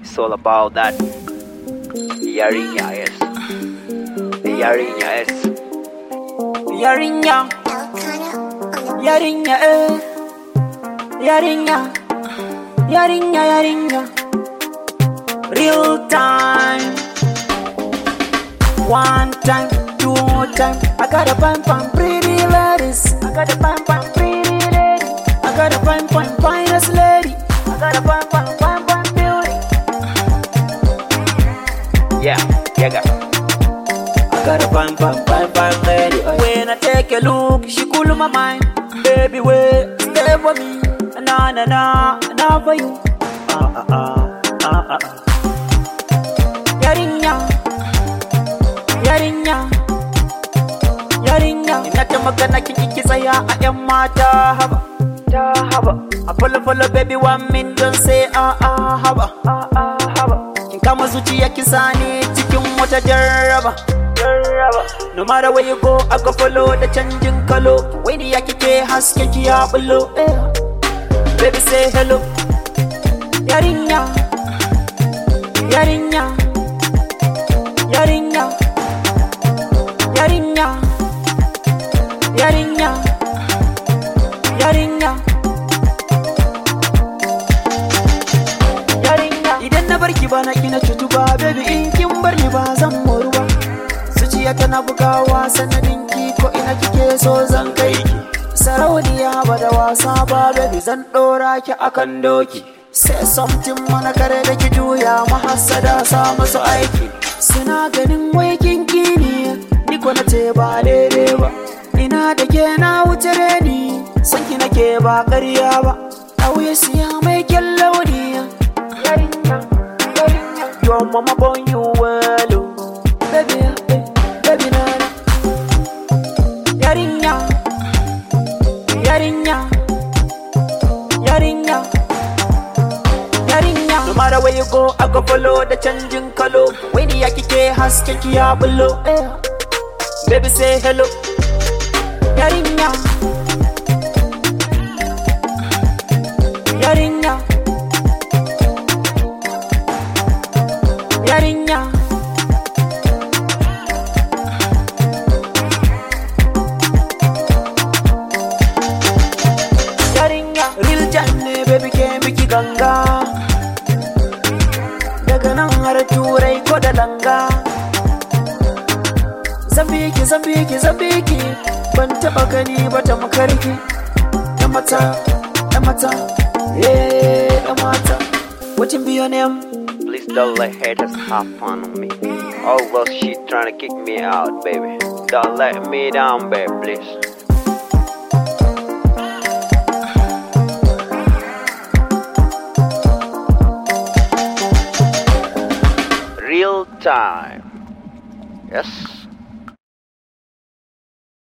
It's all about that. Yarinya, yes. Yarinya, yes. Yarinya, Yarinya, Yarinya, Yarinya, Yarinya. Real time. One time, two time. I got a pam pretty ladies. I got a pam pretty lady. I got a pam finest lady. I got a pam beauty. Yeah, yeah. I got a pam lady. When I take a look, she cool my mind. Baby, wait, stay for me. Nah, for you. Yarinya, Yarinya, Yarinya. Ina ta magana kiki tsaya a ƴan mata haba, haba. A follow baby 1 minute don't say haba, haba. Kin kama zuciya ki sani cikin wata jarraba. No matter where you go, I go follow the changing color. When ya kike haske ki ya bullo. Baby say hello. Yarinya, Yarinya, Yarinya, Yarinya, Yarinya, Yarinya, Yarinya. Idan na barki ba na kina cutu ba, baby in kin bar ni ba zan moru ba. Zuciya tana bugawa sanadin ki ko ina kike so zan kai ki. Sarauniya ba da wasa ba, baby zan dora ki akan doki. Say something mana kare da ki juya mahassada sa masu aiki. Suna ganin wai kin kini ni ko na ce ba daidai ba. Ina da ke na wuce ni san ki nake ba ƙarya ba. Ɗauye siya mai kyan launi. Yarinya, Yarinya. Your mama born you well, baby, baby nana. Yarinya, Yarinya, Yarinya. No matter where you go, I go follow the changing color. When ya kike haske ki ya bullo. Baby say hello. Yarinya, Yarinya, Yarinya. Yarinya, real janne baby ke miki ganga. Daga nan har turai ko da langa. Zambiki ban taba gani ba ta makarki. Da mata, yeah, da mata. What be your name? Please don't let haters have fun on me. All those shit trying to kick me out, baby. Don't let me down, babe, please. Real time. Yes.